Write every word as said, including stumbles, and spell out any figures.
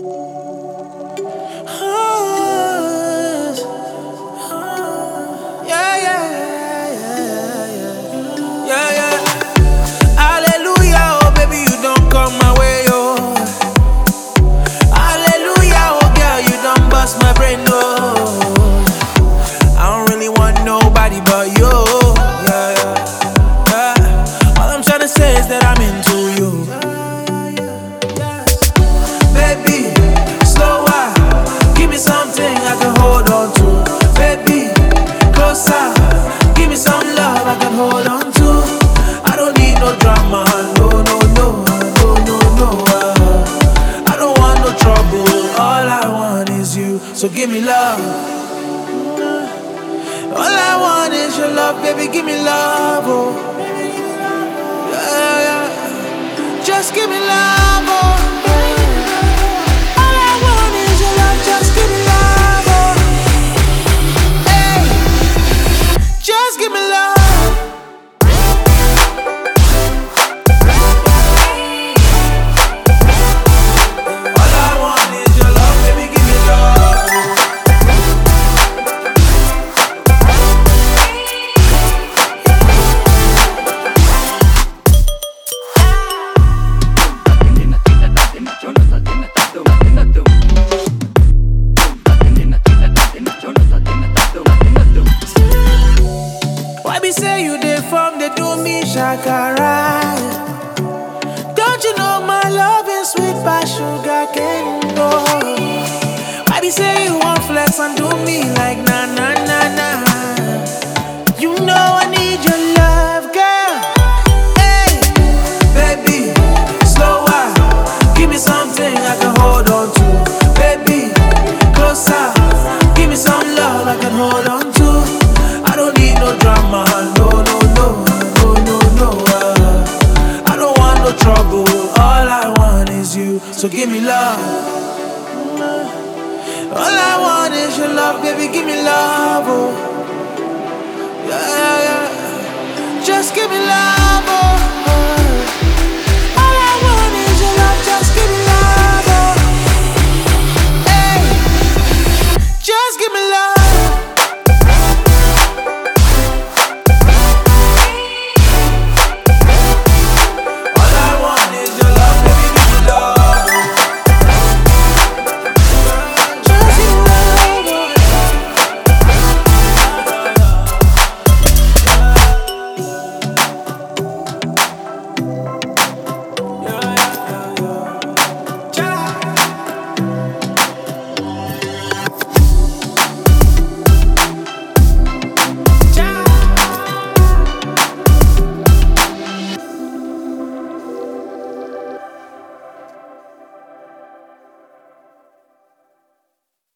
Yeah, yeah, yeah, yeah, yeah, yeah. Hallelujah, oh baby, you don't come my way, oh. Hallelujah, oh girl, you don't bust my brain, oh. I don't really want nobody but you, yeah, yeah, yeah. All I'm trying to say is that I'm into you. Baby, slower, give me something I can hold on to. Baby, closer, give me some love I can hold on to. I don't need no drama, no, no, no, no, no, no. uh, I don't want no trouble, all I want is you. So give me love. All I want is your love, baby, give me love, oh. Yeah, yeah. Just give me love, oh. All I want is your love, just give me love, oh. Hey, just give me love. All I want is your love, baby, give me love. Why be say you dey from they do me shakara? Don't you know my love is sweet by sugar cane? No. Why be say you want flex and do me like na na na na? You know I need your love, girl. Hey, baby, slower, give me something I can hold on to. Baby, closer, give me some love I can hold on to. I don't need no drama, no, no, no, no, no, no. uh, I don't want no trouble, all I want is you. So give me love. All I want is your love, baby, give me love, oh. Yeah, yeah, just give me love, oh.